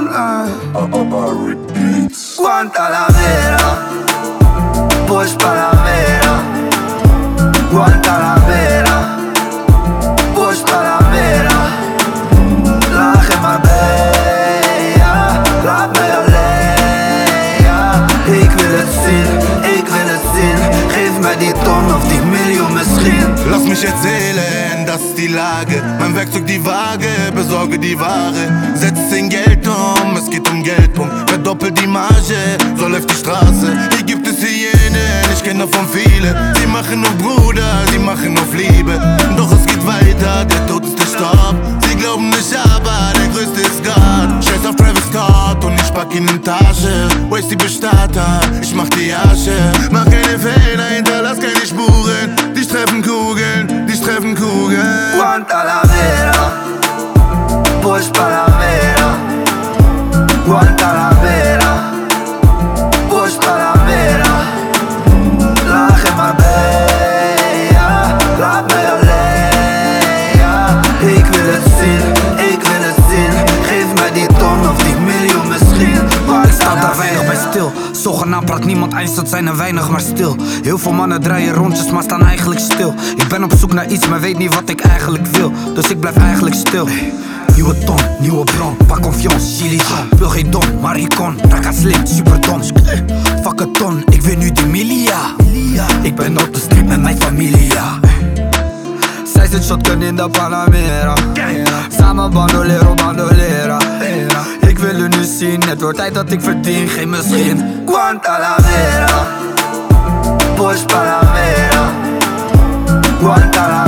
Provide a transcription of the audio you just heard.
Guantanamera, Bush Panamera, Guantanamera, Bush Panamera, la Marbella, laat mij alleen, ja. Ik wil het zien, geef mij die ton of die miljoen misschien. Lass mich erzählen, das ist die Lage. Mein Werkzeug die Waage, besorge die Ware. Setz den Geld um, es geht um Geldpunkt. Verdoppelt die Marge, so läuft die Straße. Hier gibt es Hyänen, ich kenne davon viele. Sie machen auf Bruder, sie machen auf Liebe. Doch es geht weiter, der Tod ist der Stab. Sie glauben nicht, aber der größte ist Gott. Scheiß auf Travis Scott und ich pack ihn in Tasche. Wo ist die Bestatter? Ich mach die Asche. Mach keine Fehler, hinterlass keine Spuren. Dich treffen Kugeln, dich treffen Kugeln. Guantanamera, Bush Panamera, Guantanamera, Bush Panamera, la Marbella, laat mij alleen, ja. Ik wil het zien, geef mij die ton of die miljoen misschien. Ik sta daar weinig bij stil. Zogenaamd praat niemand Eindstand zijn er weinig maar stil. Heel veel mannen draaien rondjes maar staan eigenlijk stil. Ik ben op zoek naar iets maar weet niet wat ik eigenlijk wil. Dus ik blijf eigenlijk stil. Nieuwe ton, nieuwe bron, pak confiance, Gilligan. Wil geen don, maar ik kon, taka slim, super dom. Fuck een ton, ik wil nu die milia. Ik ben op de street met mijn familia. Zij zit shotgun in de Panamera. Samen bandolero, bandolera. Ik wil u nu zien, het wordt tijd dat ik verdien, geen misschien. Guantanamera, Bush Panamera, Guantanamera.